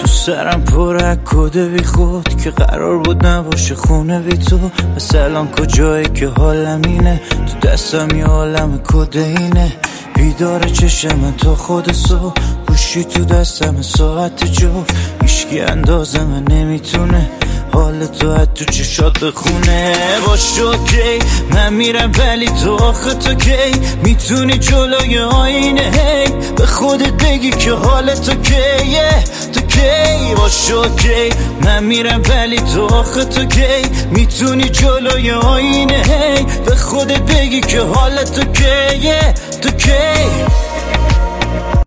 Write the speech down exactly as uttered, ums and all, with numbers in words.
تو سرم پر از کده بی خود که قرار بود نباشه خونه بی تو. مثلا کجایی که حالم اینه، تو دستم یه عالم کده اینه. بیدار چشم من تا خود صبح، گوشی تو دستم ساعت جفت. هیچکی اندازه من نمیتونه حال تو از تو چشات بخونه. باشه اوکی من میرم ولی تو آخه تو کی میتونی جلوی آینه هی به خودت بگی که حال تو کیه، تو کی. باشه اوکی من میرم ولی تو آخه تو کی میتونی جلوی آینه هی به خودت بگی که حال تو کیه، تو کی.